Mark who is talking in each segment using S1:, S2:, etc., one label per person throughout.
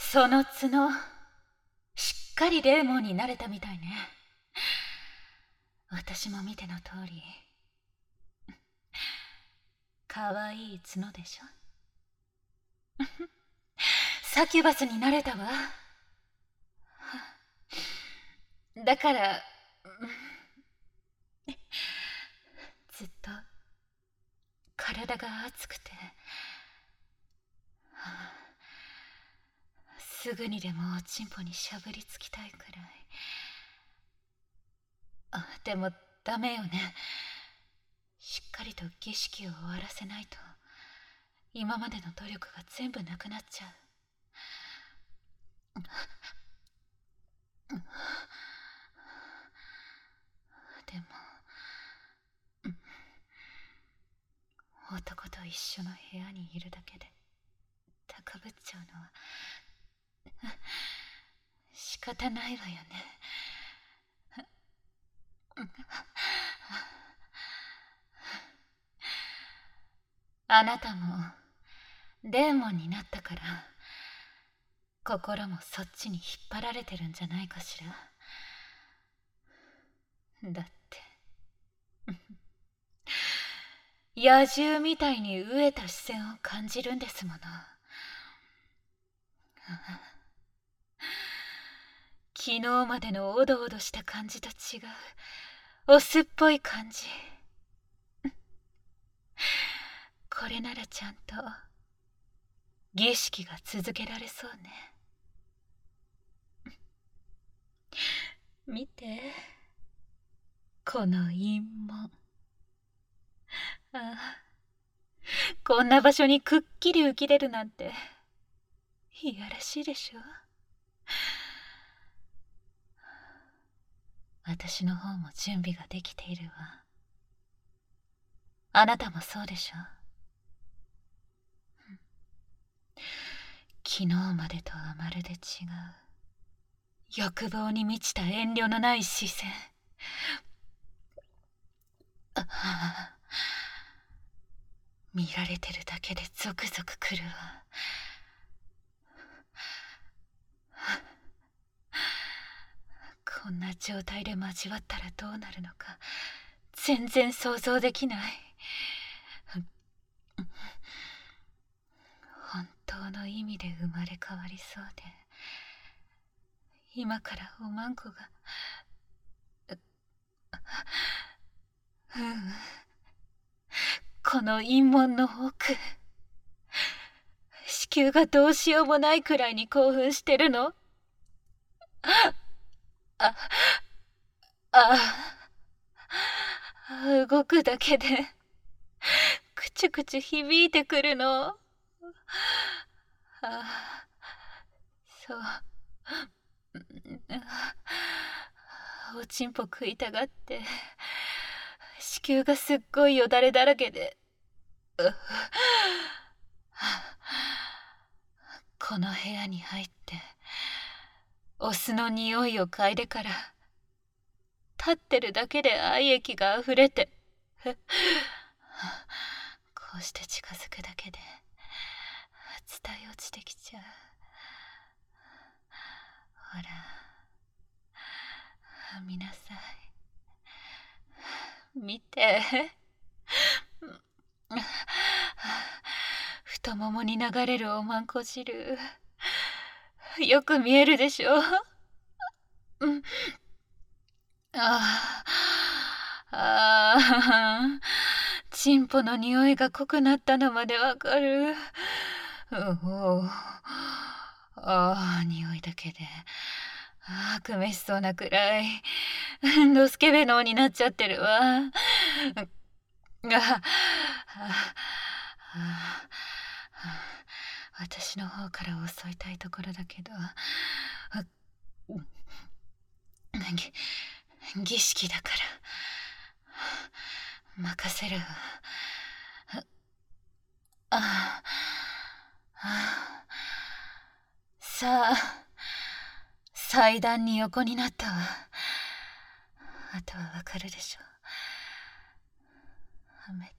S1: その角、しっかりデーモンになれたみたいね。私も見ての通り、かわいい角でしょ。サキュバスになれたわ。だから、ずっと体が熱くて、すぐにでもおちんぽにしゃぶりつきたいくらい。でもダメよね。しっかりと儀式を終わらせないと、今までの努力が全部なくなっちゃう。でも男と一緒の部屋にいるだけで高ぶっちゃうのは仕方ないわよね。あなたもデーモンになったから心もそっちに引っ張られてるんじゃないかしら。だって野獣みたいに飢えた視線を感じるんですもの。昨日までのおどおどした感じと違うオスっぽい感じ。これならちゃんと儀式が続けられそうね。見て、この陰紋。こんな場所にくっきり浮き出るなんていやらしいでしょ。私の方も準備ができているわ。あなたもそうでしょ。昨日までとはまるで違う欲望に満ちた遠慮のない視線。見られてるだけでゾクゾクくるわ。こんな状態で交わったらどうなるのか全然想像できない。本当の意味で生まれ変わりそうで、今からおまんこがこの陰門の奥、子宮がどうしようもないくらいに興奮してるの。動くだけでくちゅくちゅ響いてくるの。そうおちんぽ食いたがって子宮がすっごいよだれだらけでこの部屋に入ってお酢の匂いを嗅いでから立ってるだけで愛液があふれてこうして近づくだけで伝え落ちてきちゃう。ほら見なさい、見て。太ももに流れるおまんこ汁よく見えるでしょ。チンポの匂いが濃くなったのまでわかる。匂いだけでくめしそうなくらいドスケベ脳になっちゃってるわ。私の方から襲いたいところだけど儀式だから任せるわ。さあ祭壇に横になったわ。あとはわかるでしょ。はめて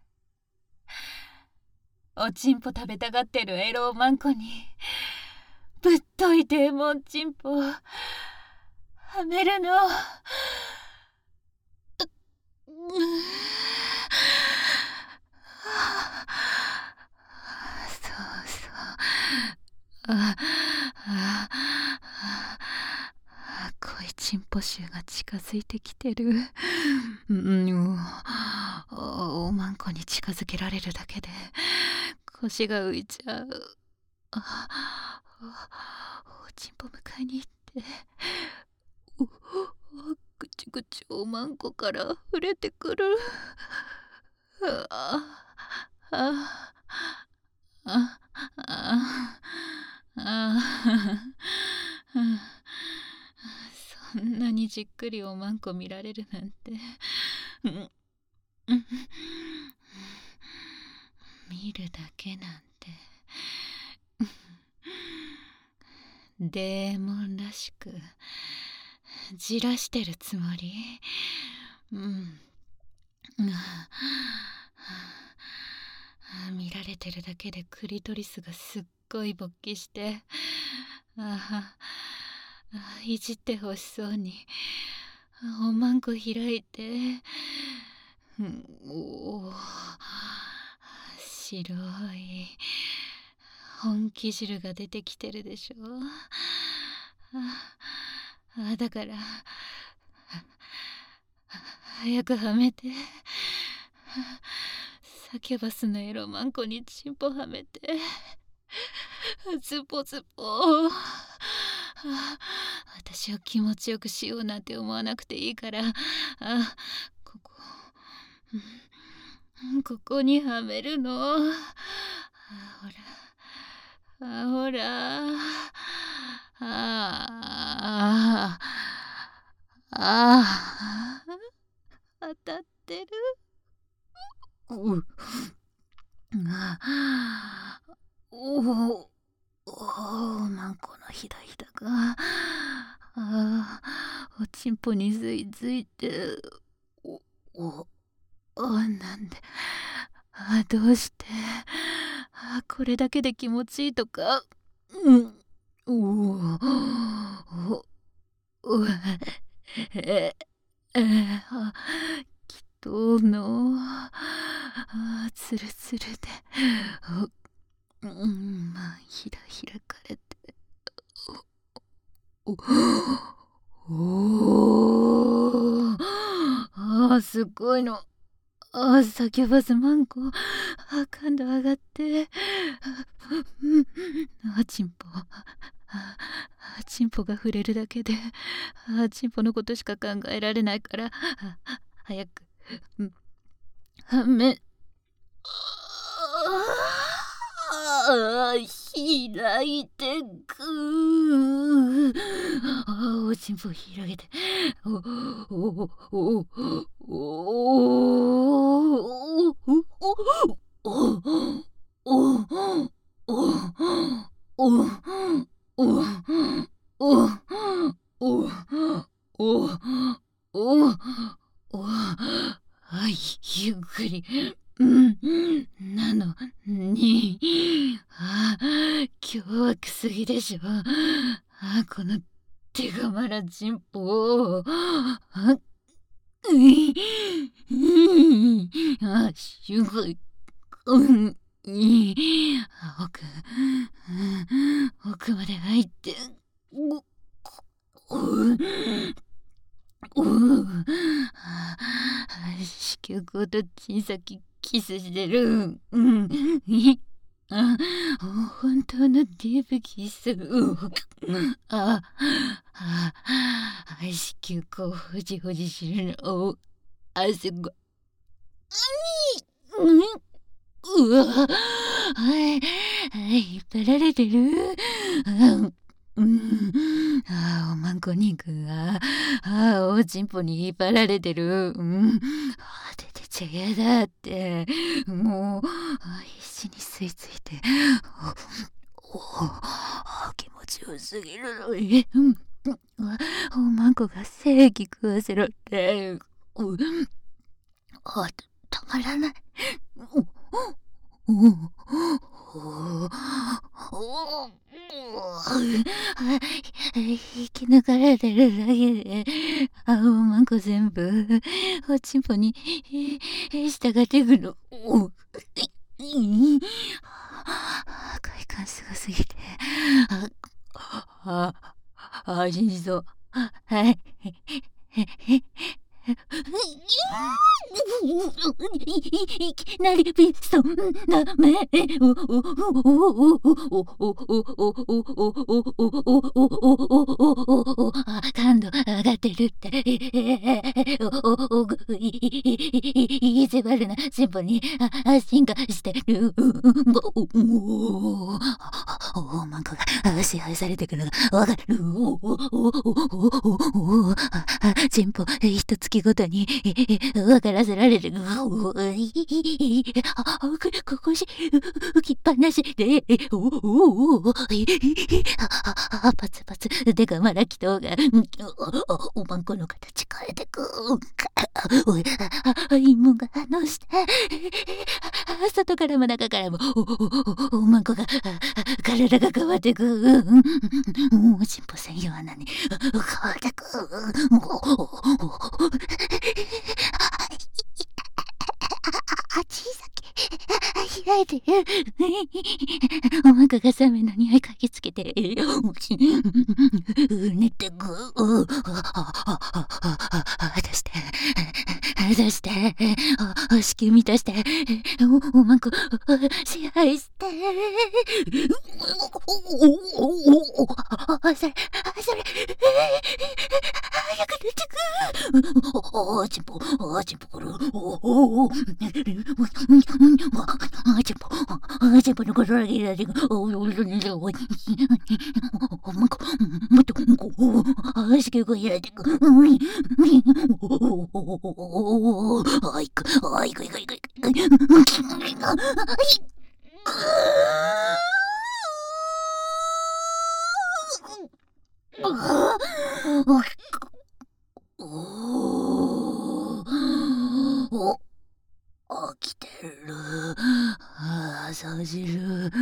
S1: おちんぽ食べたがってるエロおまんこにぶっといデーモンチンポをはめるの。そうそう。濃いチンポ臭が近づいてきてる。おまんこに近づけられるだけで腰が浮いちゃう。おちんぽ迎えに行ってぐちぐちおまんこから触れてくる。そんなにじっくりおまんこ見られるなんて。見るだけなんて。デーモンらしくじらしてるつもり。見られてるだけでクリトリスがすっごい勃起して、いじってほしそうにおまんこ開いて、白い本気汁が出てきてるでしょ。だから早くはめて。サキュバスのエロマンコにチンポはめて。ズポズポ。私を気持ちよくしようなんて思わなくていいから、ここにはめるの。ほら。当たってる。マンコのひだひだがおちんぽについついて、なんで、どうして、これだけで気持ちいいとか。きっとツルツルでひら開かれて、すごいの。サキュバスマンコ感度上がって、チンポが触れるだけでチンポのことしか考えられないから、早くはめ開いてく。おちんぽ広げて、ゆっくり。なのに、凶悪すぎでしょ。この手がまらチンポを。すごい。奥まで入って。子宮口と小さきキスしてる。本当のディープキス。子宮口をほじほじするの。汗が。引っ張られてる。おまんこ肉がおちんぽに引っ張られてる。出てちゃやだって。もう必死に吸い付いて、気持ちよすぎるのに、おまんこが正義食わせろって、止まらない。 引き抜かれてるだけで、青マンコ全部、おちんぽに、従っていくの。快感すごすぎて。死にそう。はい。いきなりそんな目感度上がってるって意地悪な進歩に進化してるマンコが支配されてくるのがわかる進歩一月ごとに分からせられる。こし浮きっぱなしで、パツパツでがまらきとうが、おまんこの形変えてく。芋が反応して、外からも中からも、おまんこが、体が変わってく。進歩専用なに変わってく。小さく開いてる。お腹が冷めの匂い嗅ぎつけて寝てく。出して子宮満たしておまんこ支配してそれ早く出てく。ちんぽころちんぽのことだけだけおまんこもっと子宮が開いてく。起きてる。朝汁。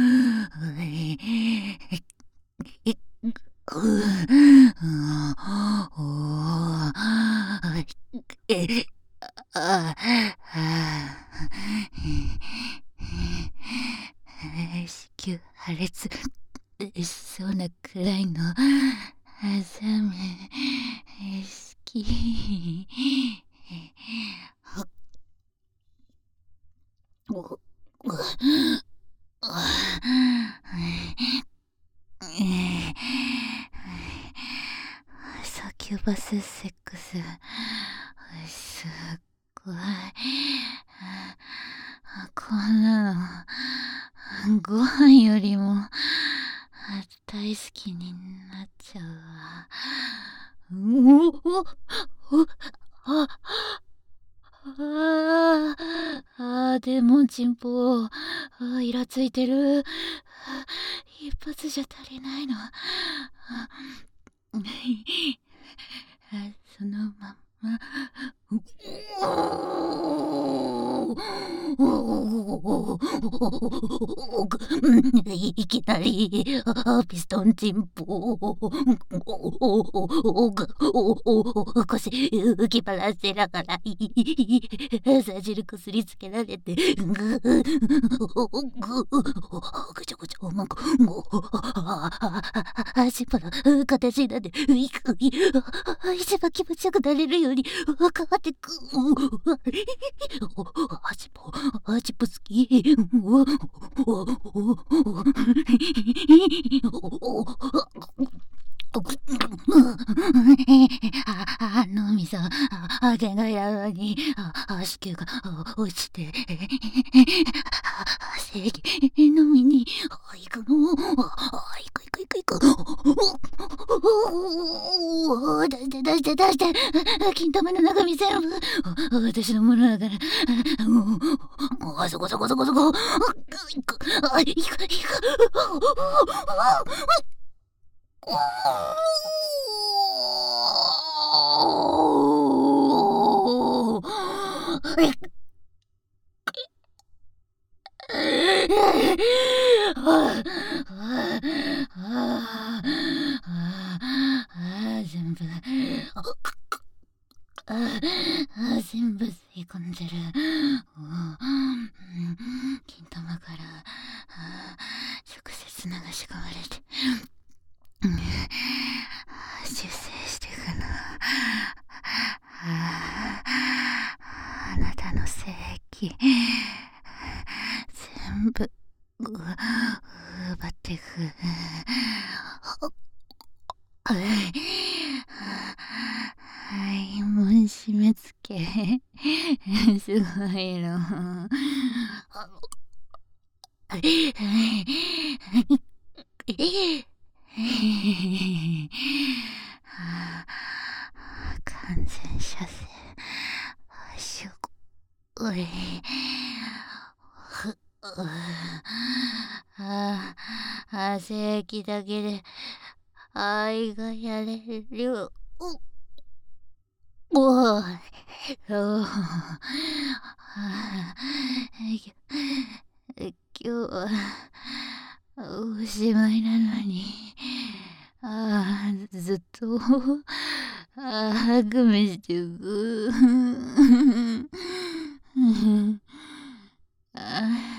S1: 子宮破裂しそうなくらいの朝目好き。サキュバスセックスすっごい。こんなのご飯よりも大好きになっちゃうわ。でもチンポイラついてる。一発じゃ足りないの。そのままいきなりピストンチンポ腰浮きばらせながらさ汁こすりつけられてぐちょぐちょおまんこ足っぱの形になって一番気持ちよくなれるように変わってく。足っぽ好き。脳みそ手がやらに子宮が落ちて正義のみに行くの。行く出して金玉の中身全部私のものだからそこ行く砂が仕込まれて出世してくの。あなたの性器全部奪ってく。はい、もう締め付けすごいの。完全射精すごい。性器だけで愛がやれる。お今日はおしまいなのに、ずっとグミしてく。